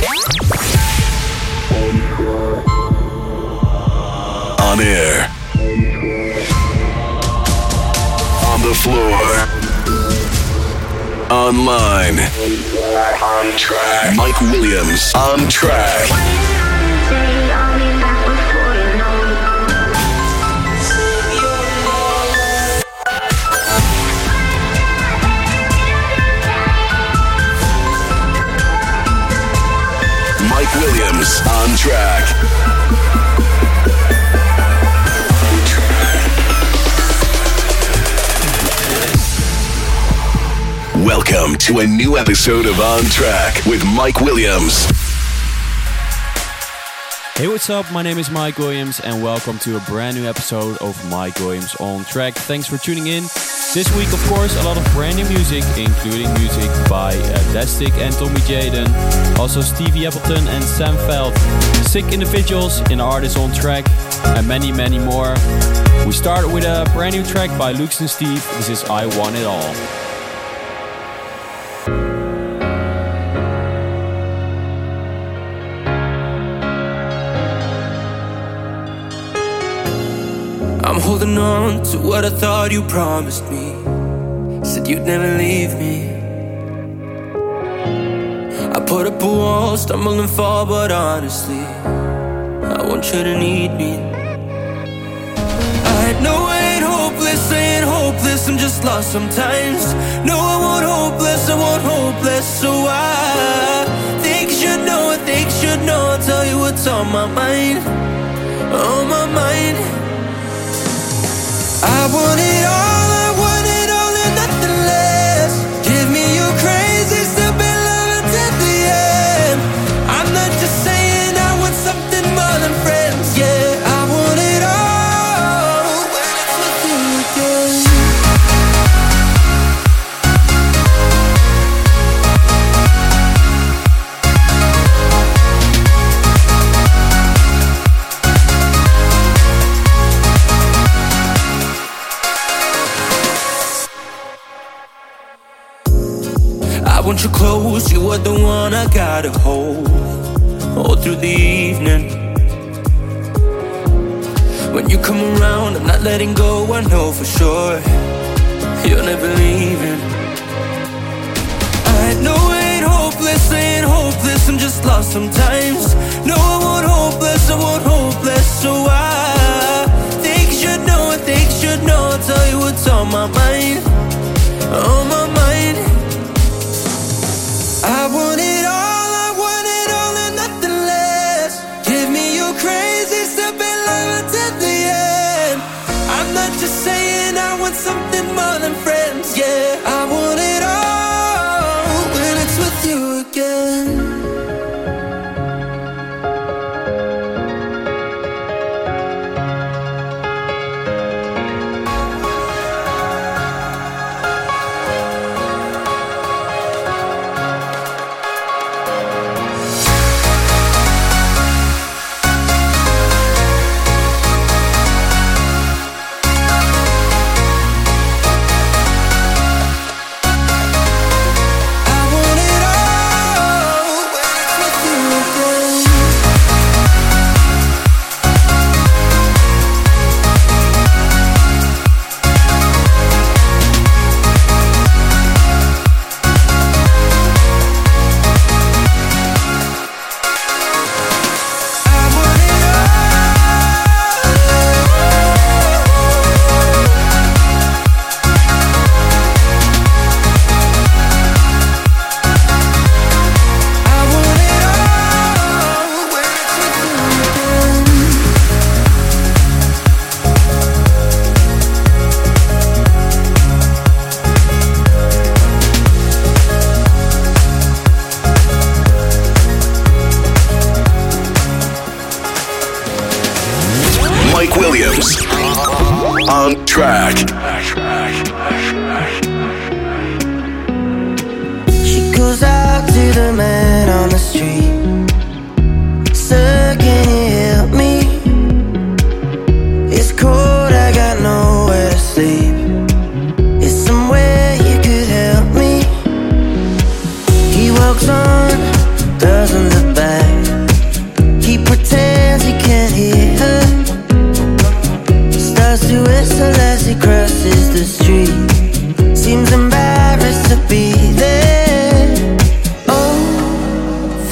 On air. On the floor. Online. On track. Mike Williams on track. Mike Williams on track. Welcome to a new episode of On Track with Mike Williams. Hey, what's up? My name is Mike Williams and welcome to a brand new episode of Mike Williams on Track. Thanks for tuning in. This week, of course, a lot of brand new music, including music by Destic and Tommy Jaden, also Stevie Appleton and Sam Feld, Sick Individuals in Artists on Track, and many, many more. We start with a brand new track by Lux and Steve. This is I Want It All. I'm holding on to what I thought you promised me. Said you'd never leave me. I put up a wall, stumble and fall, but honestly, I want you to need me. I know I ain't hopeless, I'm just lost sometimes. No, I want hopeless, so I think you should know, I'll tell you what's on my mind, on my mind. I want it all and nothing less. Give me your crazy, stupid love until the end. I'm not just saying I want something more than friends, yeah. I want it all when it's with you again. I want you close, you are the one I gotta hold all through the evening. When you come around, I'm not letting go, I know for sure you're never leaving. I know I ain't hopeless, I'm just lost sometimes. No, I want hopeless, so I think you should know, I'll tell you what's on my mind, on my mind. I want it all and nothing less. Give me your crazy, stupid love until the end. I'm not just saying I want something more than friends, yeah. I want it all when it's with you again. Mike Williams on track. She goes out to the man on the street. Sir, can you help me? It's cold, I got nowhere to sleep. Is somewhere you could help me? He walks on, doesn't look back.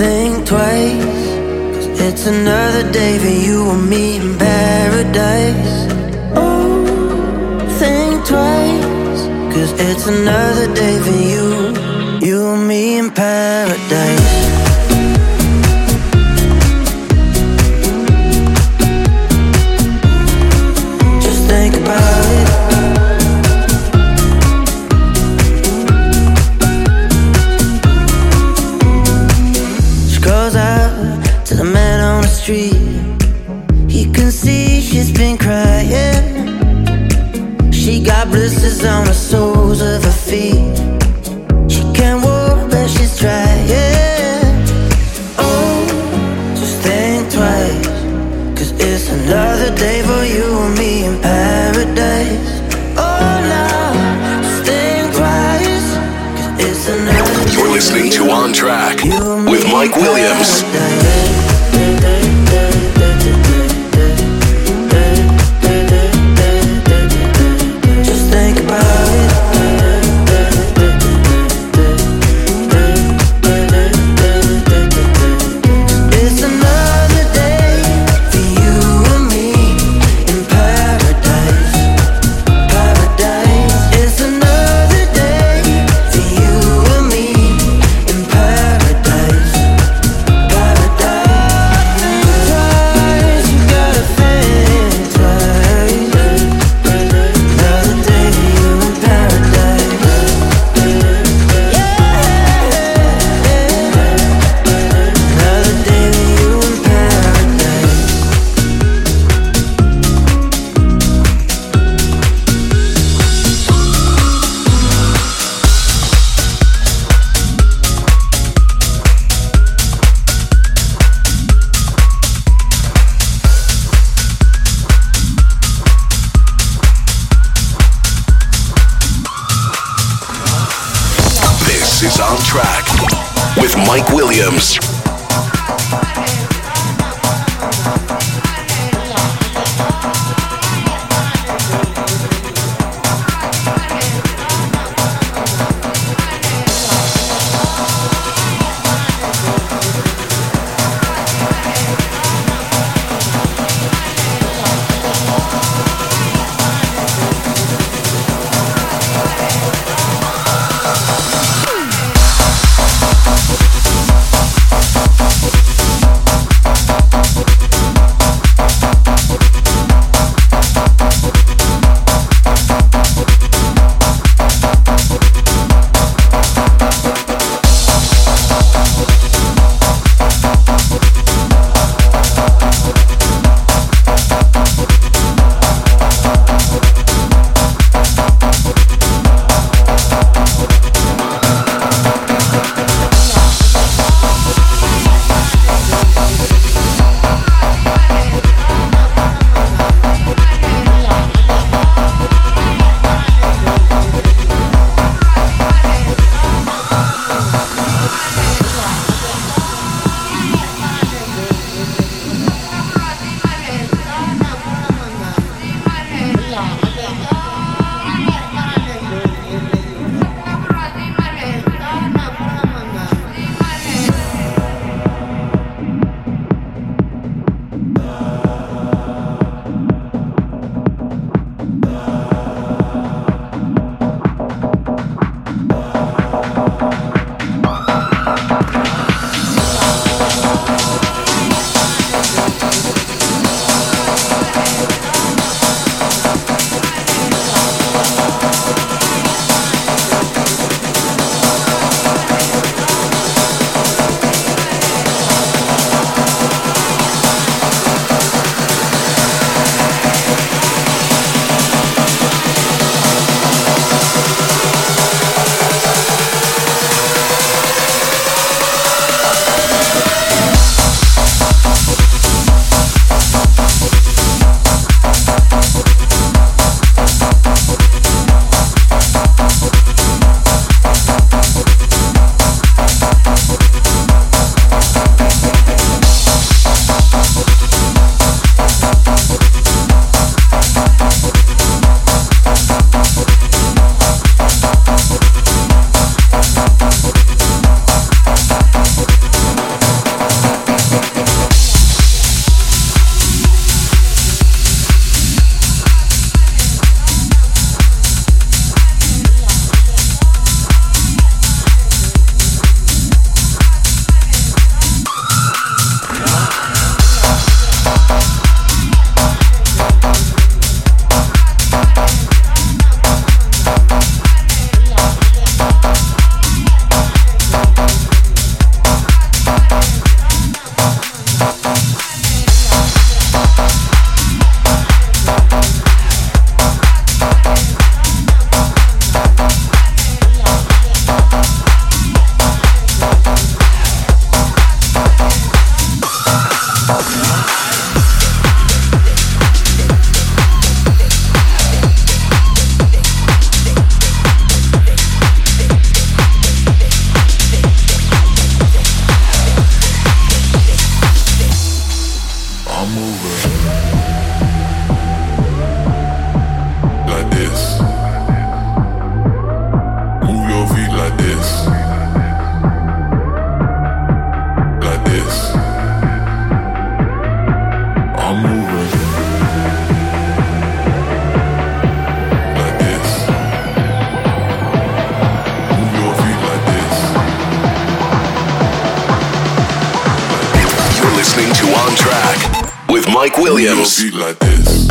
think twice, 'cause it's another day for you and me in paradise. Oh, think twice, 'cause it's another day for you and me in paradise. Just think about it. She goes out to the man on the street. He can see she's been crying. She got blisters on the soles of her feet. She can't walk but she's trying. Oh, just think twice, 'cause it's another day for you and me in paradise. Oh no, just think twice, 'cause it's another day. You're listening to On Track with Mike Williams. Just think about it. It's another day for you and me in paradise. Paradise. It's another day for you and me in paradise. Paradise. Twice, you gotta think twice. Another day for you in paradise. Yeah. Another day for you in paradise. This is On Track with Mike Williams. Mike Williams. Beat like this.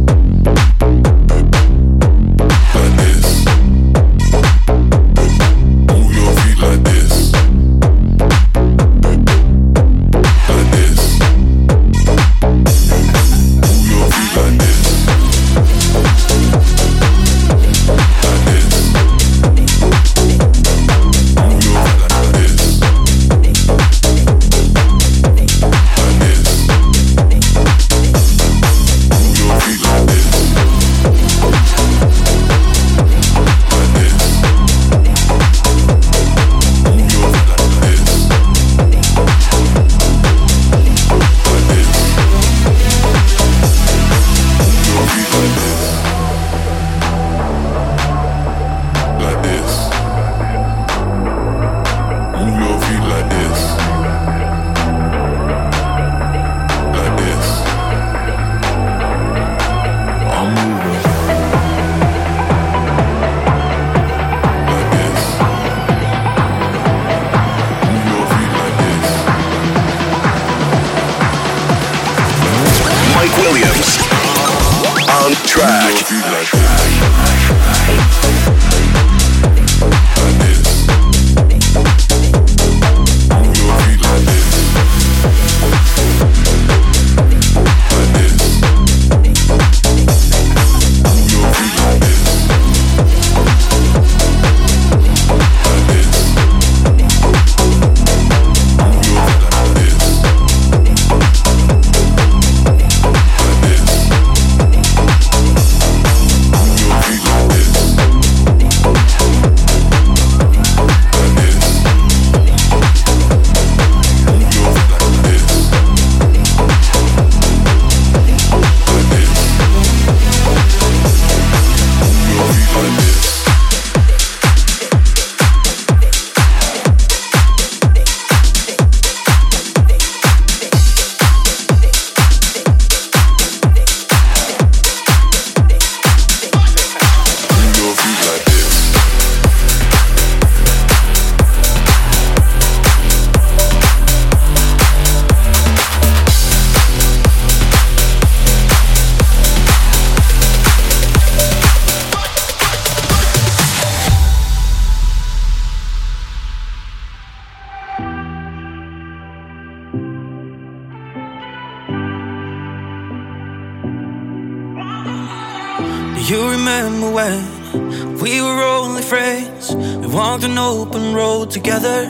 You remember when we were only friends? We walked an open road together.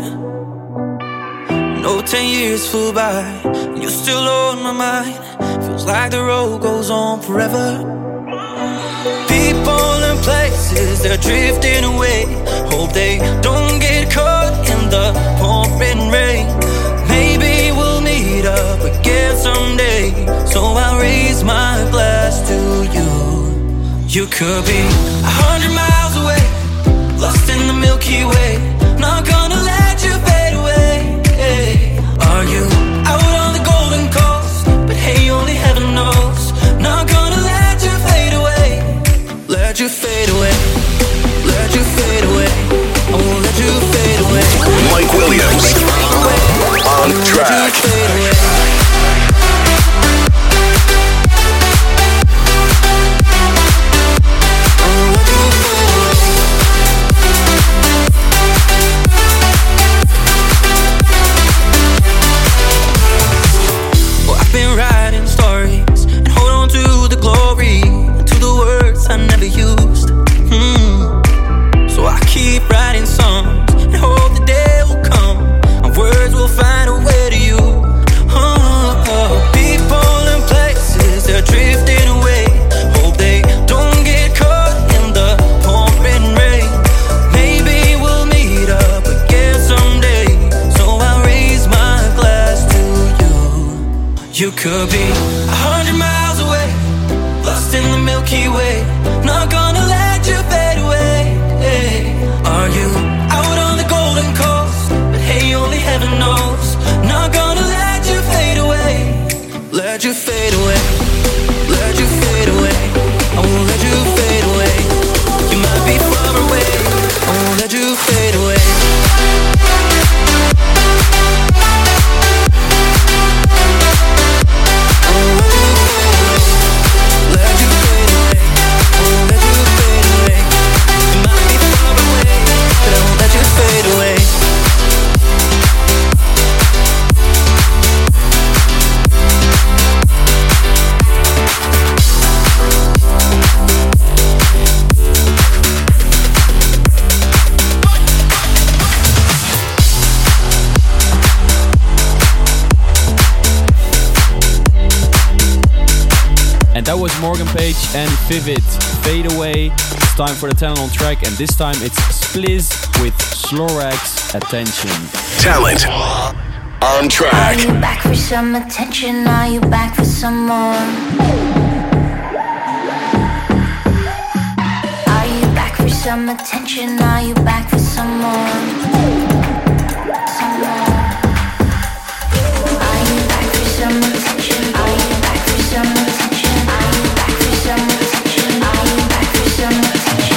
No 10 years flew by, and you're still on my mind. Feels like the road goes on forever. People and places, they're drifting away. Hope they don't get caught in the pouring rain. Maybe we'll meet up again someday. So I'll raise my glass to you. You could be 100 miles away, lost in the Milky Way. Not gonna let you fade away. Are you out on the Golden Coast? But hey, only heaven knows. Not gonna let you fade away. Let you fade away. Let you fade away. I won't let you fade away. Mike Williams on track. Been writing stories and hold on to the glory and to the words I never used. So I keep writing songs and hope the day will come and words will find a way to you. People and places, they're drifting away. Hope they don't get caught in the pouring rain. Maybe we'll meet up again someday. So I'll raise my glass to you. You could be 100 miles away, lost in the Milky Way. Not gonna let you fade away. Are you out on the Golden Coast? But hey, only heaven knows. Not gonna you fade away, let you fade away. I won't let you fade away. You might be far away, I won't let you fade away. And that was Morgan Page and Vivid, Fade Away. It's time for the talent on track, and this time it's Spliz with Slorax, Attention. Talent on track. Are you back for some attention? Are you back for some more? Are you back for some attention? Are you back for some more? Some more. Are you back for some attention? Are you back for some attention? Are you back for some attention? Are you back for some attention?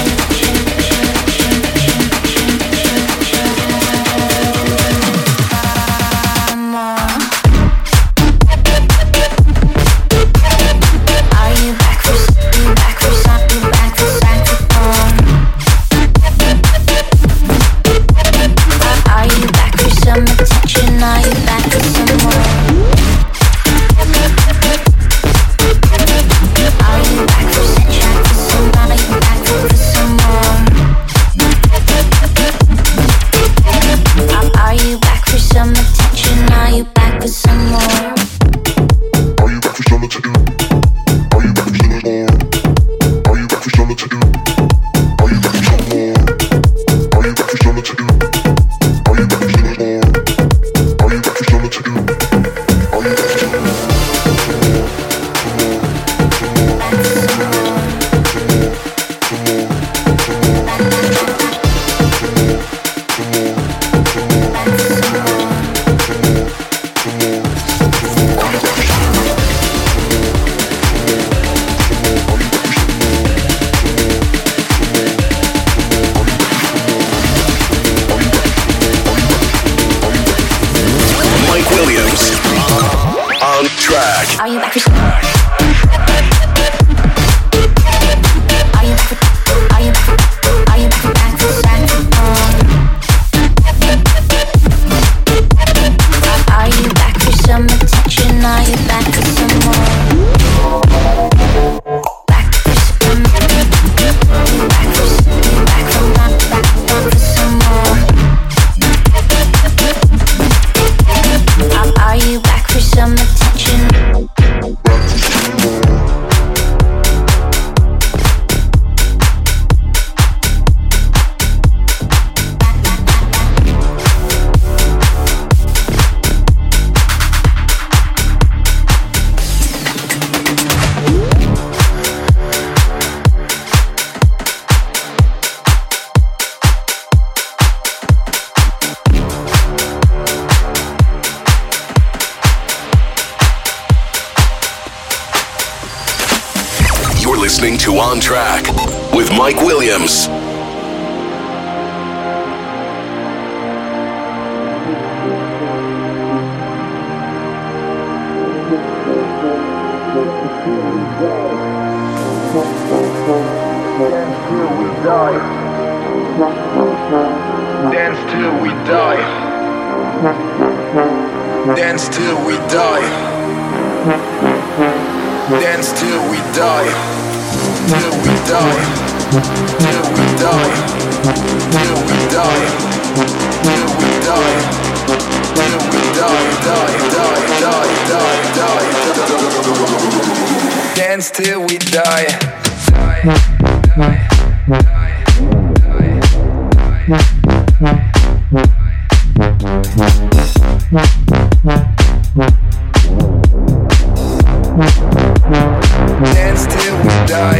Are you back for some attention? Are you back for some more? Back for some, back for some more. Are you back for some attention? Listening to On Track with Mike Williams. Dance till we die. Dance till we die. Dance till we die. Till we die. Till we die. Till we die. Till we die. Till we die. Die. Dance till we die. Dance till we die.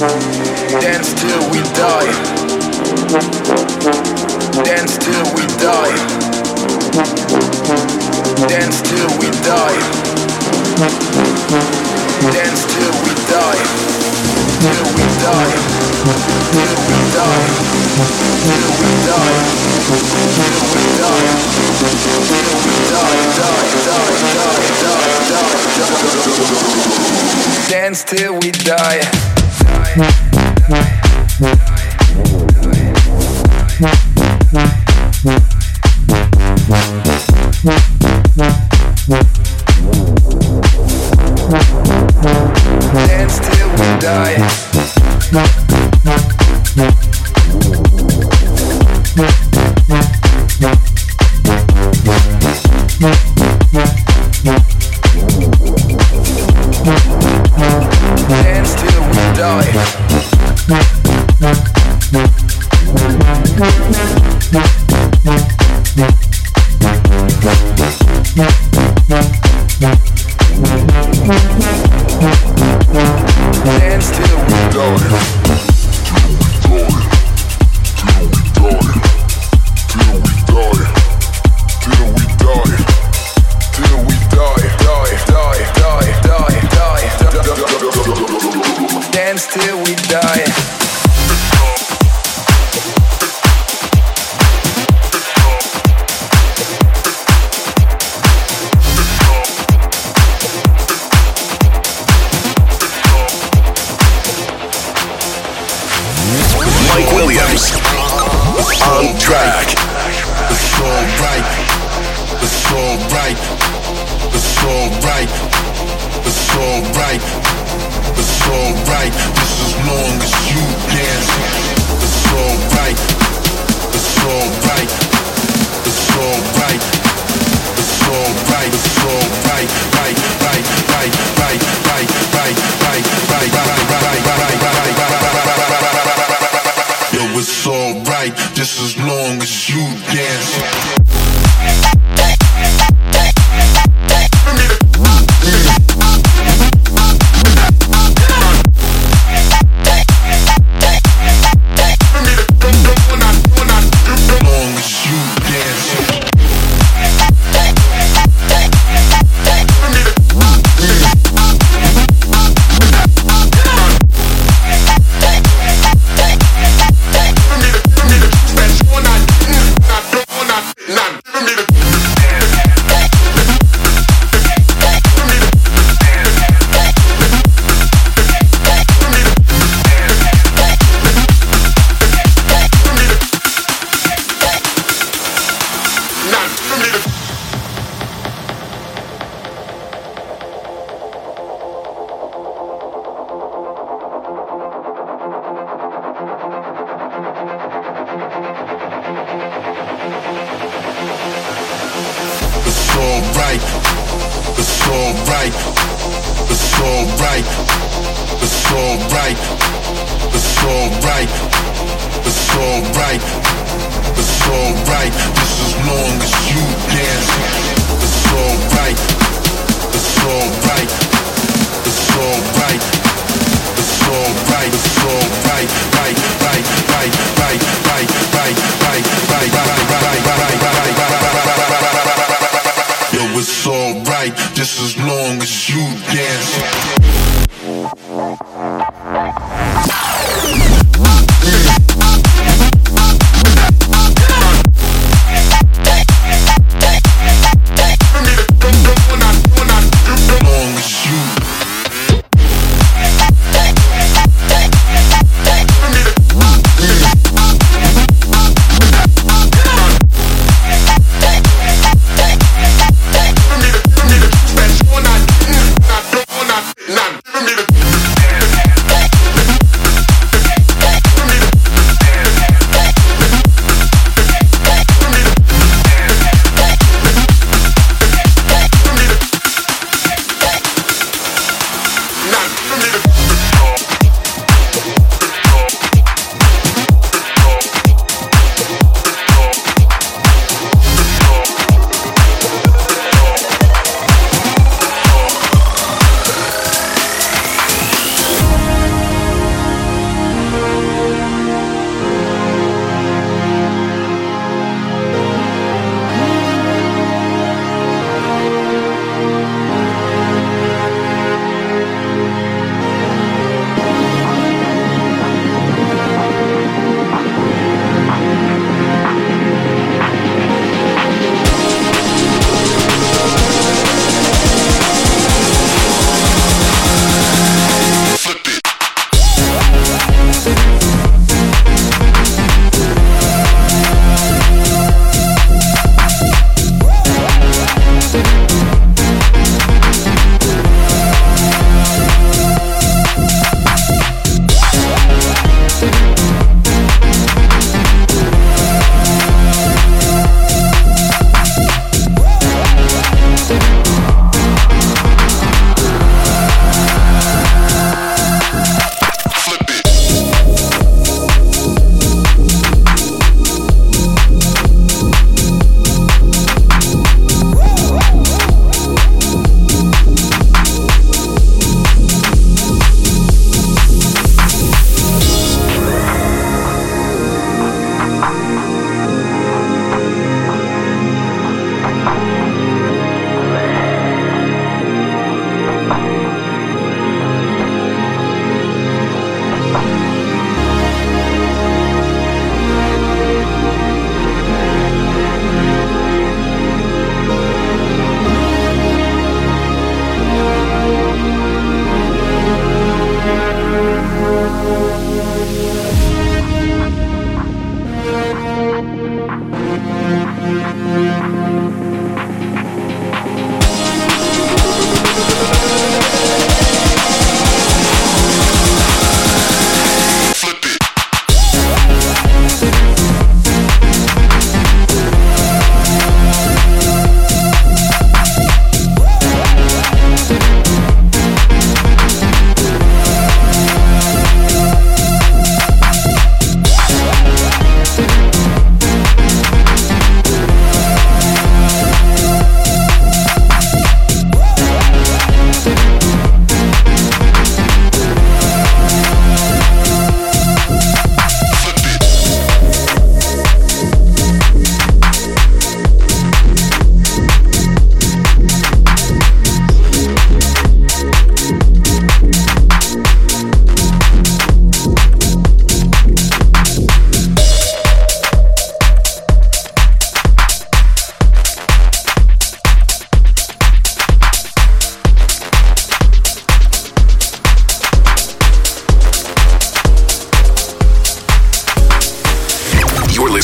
Dance till we die. Dance till we die. Dance till we die. Dance till we die. Till we die. Till we die. Till we die. Till we die. Till we die. Die. Dance till we die. Dance till we die. Dance till we die. Dance till we die. Dance till we die. Mike Williams on track. It's alright. It's alright. It's alright. It's alright. It's alright. Just as long as you dance. It's alright. It's alright. It's alright. It's alright. It's alright. Right, right, right, right, right, right, right, right, right, right. Yo, it's alright. Just as long as you dance.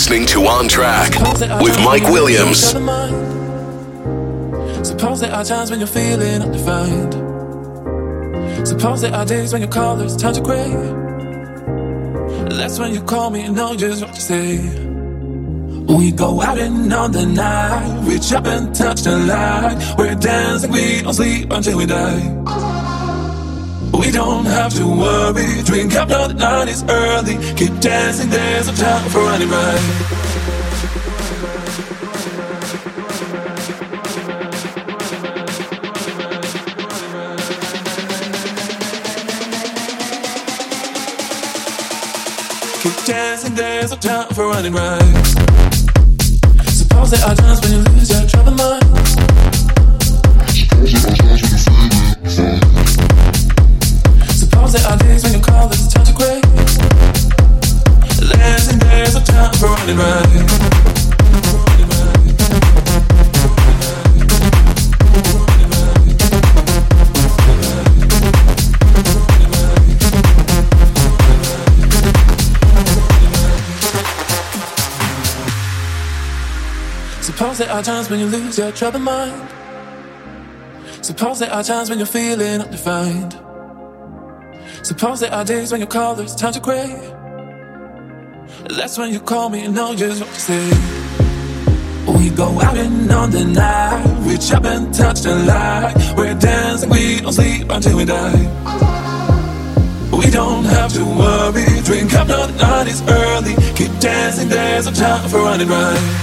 listening to On Track with Mike Williams. Suppose there are times when you're feeling undefined. Suppose there are days when your colors turn to gray. That's when you call me and know just what to say. We go out and on the night, reach up and touch the light. We're dancing, we don't sleep until we die. We don't have to worry, drink up, know the night is early. Keep dancing, there's no time for running right. Keep dancing, there's no time for running right. Suppose there are times when you lose your troubled mind. Suppose there are days when your colors turn to gray. Dancing, there's no time for running right. Suppose there are times when you lose your troubled mind. Suppose there are times when you're feeling undefined. Suppose there are days when your colors turn to gray. That's when you call me and know just what to say. We go out and on the night, reach up and touch the light. We're dancing, we don't sleep until we die. We don't have to worry, drink up, know the night is early. Keep dancing, there's no time for running right.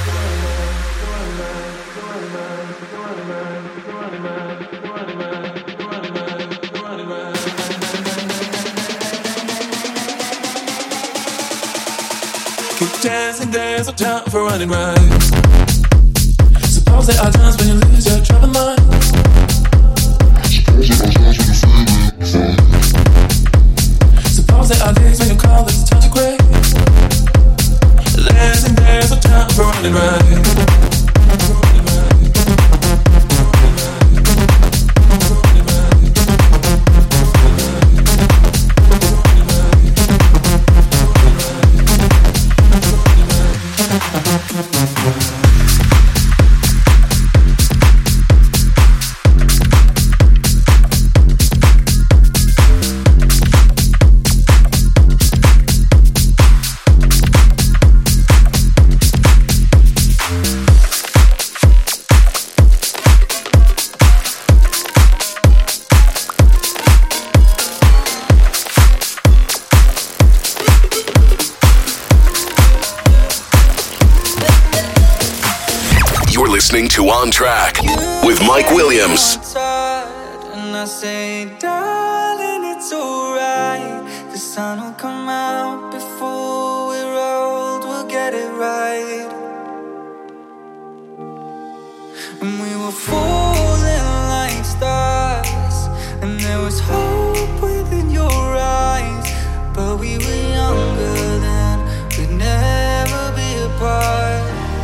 Keep dancing, there's no time for running right. Suppose there are times when you lose your troubled mind. Suppose there are days when your colors turn to gray. Dancing, there's no time for running right. Listening to On Track with Mike Williams. And I say, darling, it's alright. The sun will come out before we're old. We'll get it right. And we were falling like stars, and there was hope within your eyes. But we were younger then, we'd never be apart.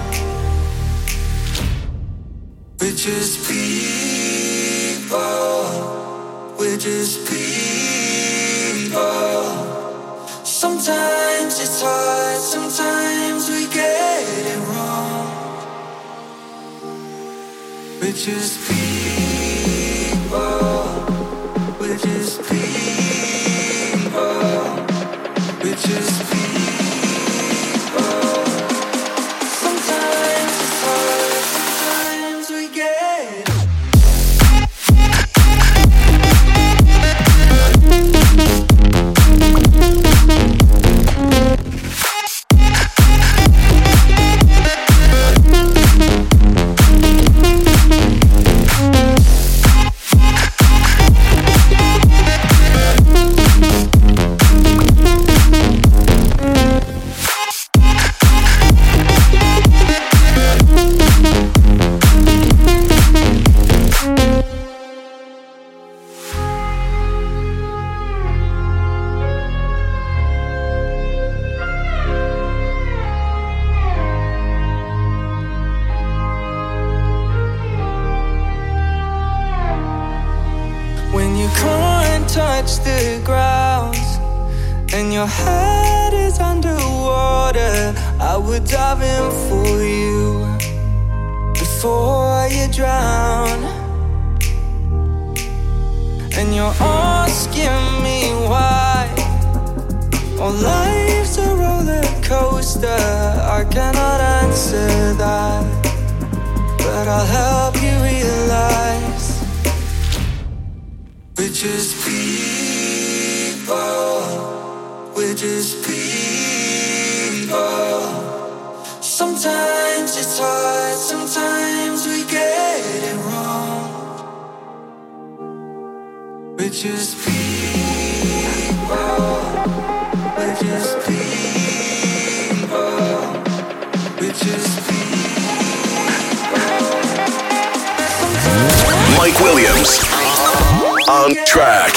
We're just people, we're just people. Sometimes it's hard, sometimes we get it wrong. We're just people, we're just people, we're just people. Sometimes it's hard, sometimes we get it. Touch the ground and your head is underwater. I I would dive in for you before you drown. And you're asking me why. Well, life's a roller coaster. I cannot answer that, but I'll help you realize we're just people. We're just people. Sometimes it's hard, sometimes we get it wrong. We're just people. We're just people. We're just people. Mike Williams on track.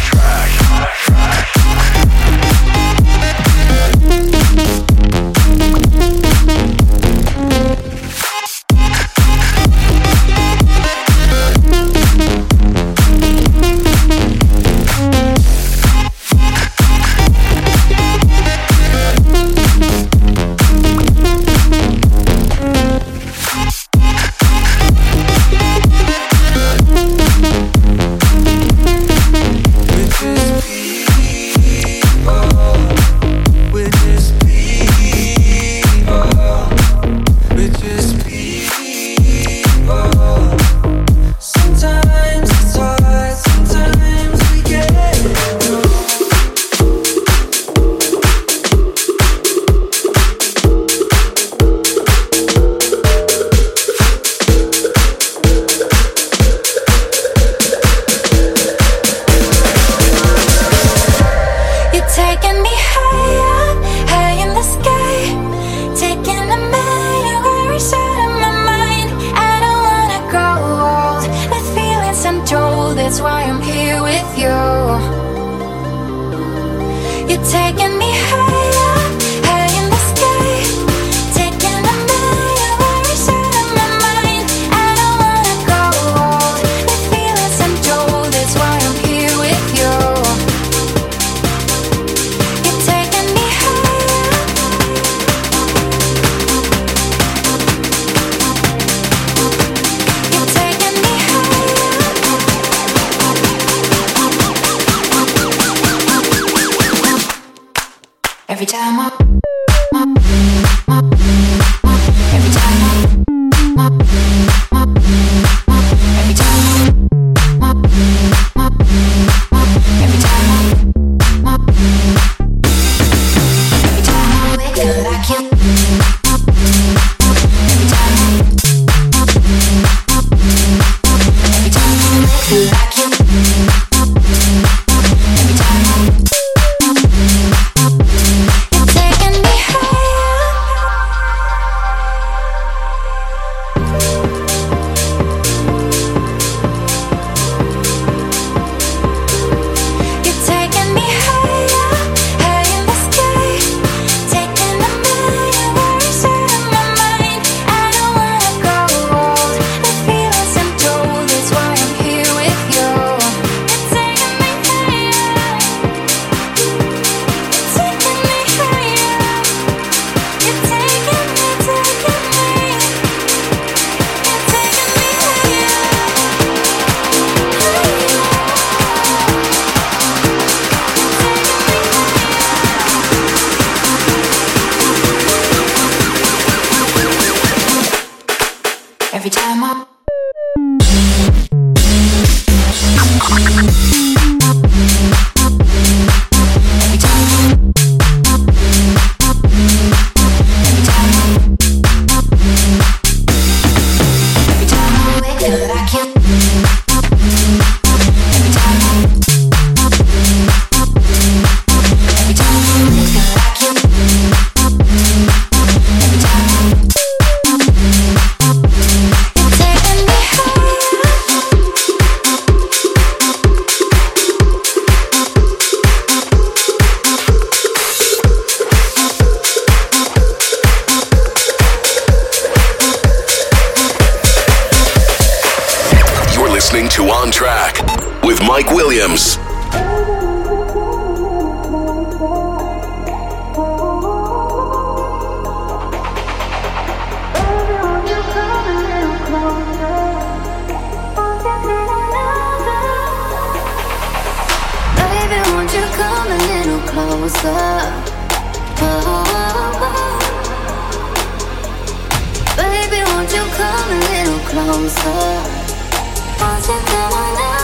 Every time I On Track with Mike Williams. closer. Baby, won't you come a little closer? Won't you come on over?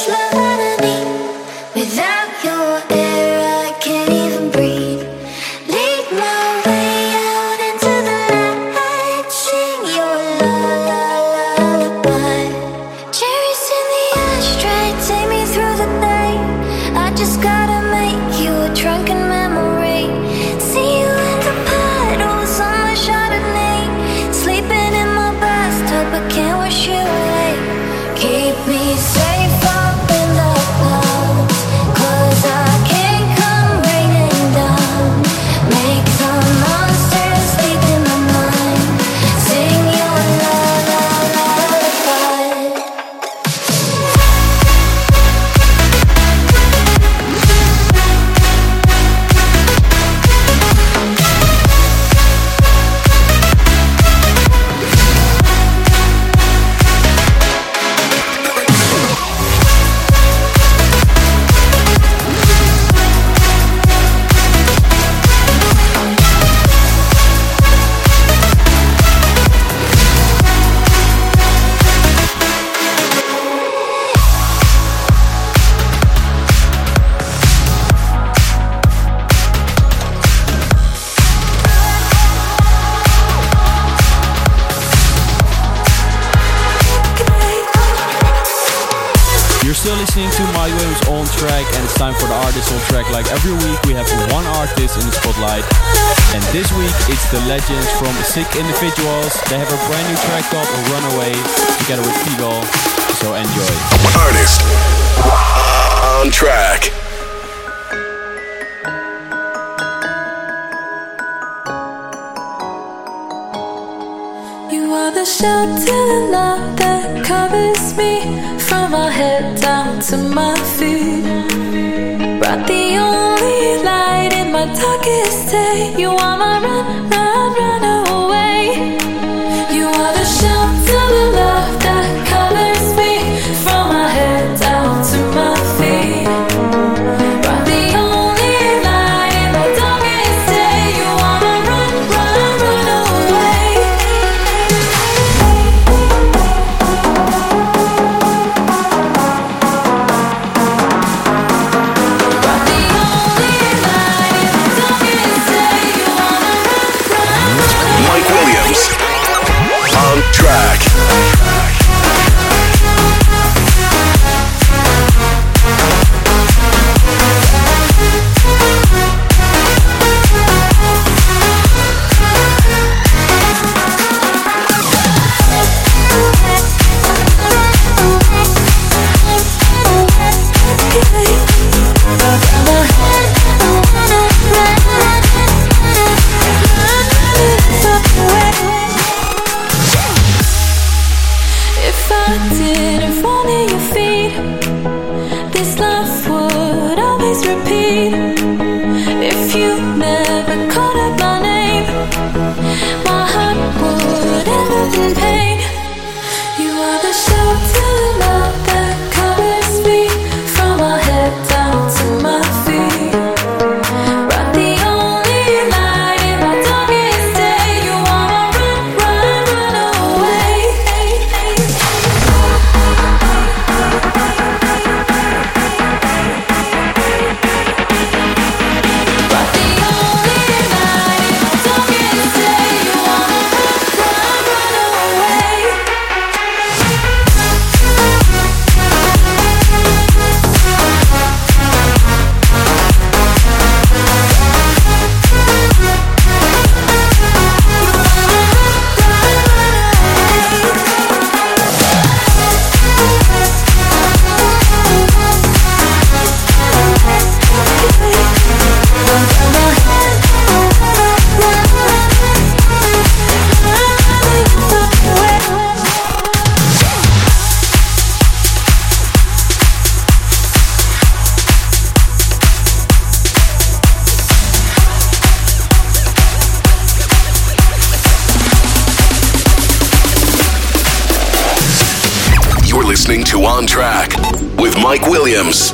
much love that I need. Without your air, I can't even breathe. Lead my way out into the night. Sing your lullaby. Cherries in the ashtray, take me through the night. I just gotta make you a drunken memory. See you in the puddles on my Chardonnay. Sleeping in my bathtub, I can't wash you away. Keep me safe up in the clouds, 'cause I can't come raining down. Make the monsters sleep in my mind. Sing your lullaby. You're still listening to Mike Williams on track, and it's time for the artist on track. Like every week, we have one artist in the spotlight, and this week it's the legends from Sick Individuals. They have a brand new track called Runaway together with Figal. So enjoy. Artist on track. You are the shelter and love that covers me, from my head down to my feet. But the only light in my darkest day, you are my runaway. You are the shelter and love that covers me, from my head down to my feet. But the only light in my darkest day, you are my runaway. Mike Williams on track. If I didn't fall at your feet, this love would always repeat. If you never called out my name, my heart would end up in pain. You are the shelter and love that covers me, from my head down to my feet. But the only light in my darkest day, you are my runaway. But the only light in my darkest day, you are my runaway. You're listening to On Track with Mike Williams.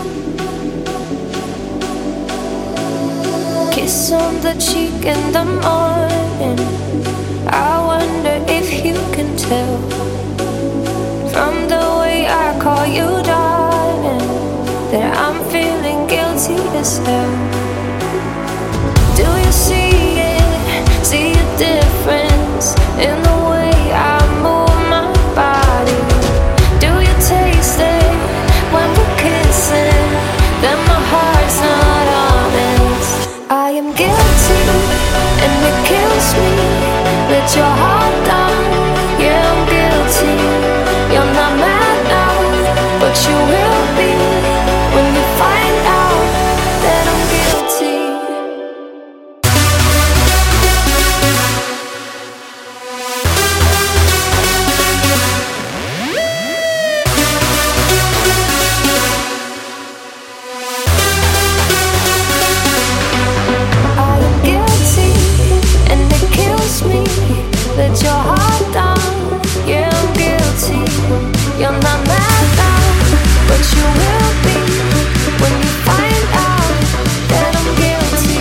Kiss on the cheek in the morning. I wonder if you can tell from the way I call you darling. as hell. Do you see it? See a difference in the way I move my body? Do you taste it when we're kissing? Then my heart's not honest. I am guilty and it kills me. Let your heart down. Yeah, I'm guilty. You're not mad now, but you will be when you find out that I'm guilty. I am guilty and it kills me. Let your heart down. Yeah, I'm guilty. You're not mad now, but you will be when you find out that I'm guilty.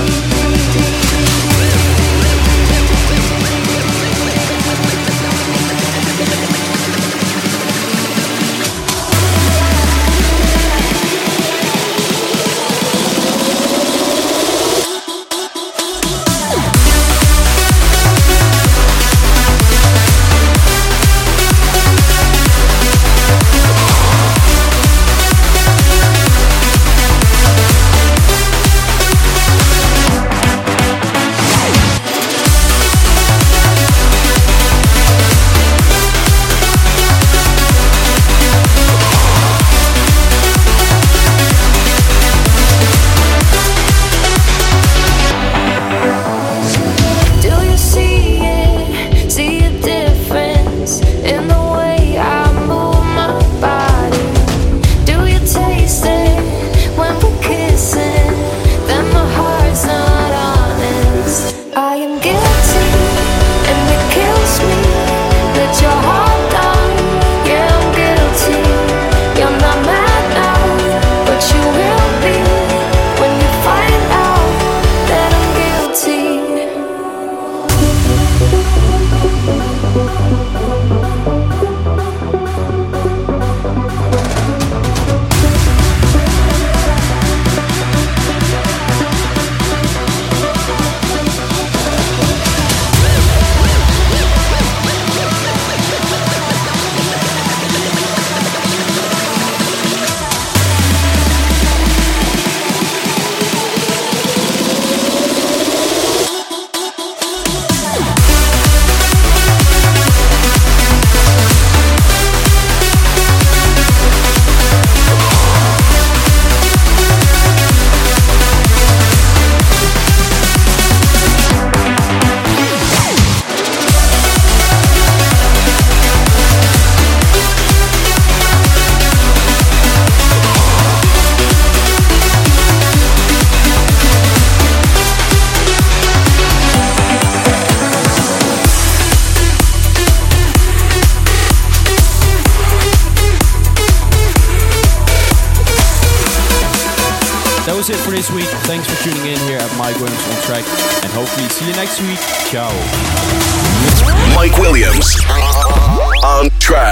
Do you see it? See a difference in the way I move my body? Do you taste it when we're kissing? Then my heart's not honest. I am guilty and it kills me. Let your heart down. Yeah, I'm guilty. You're not mad now, but you will be when you find out that I'm guilty. That was it for this week. Thanks for tuning in here at Mike Williams on Track, and hopefully see you next week. Ciao. Mike Williams on Track.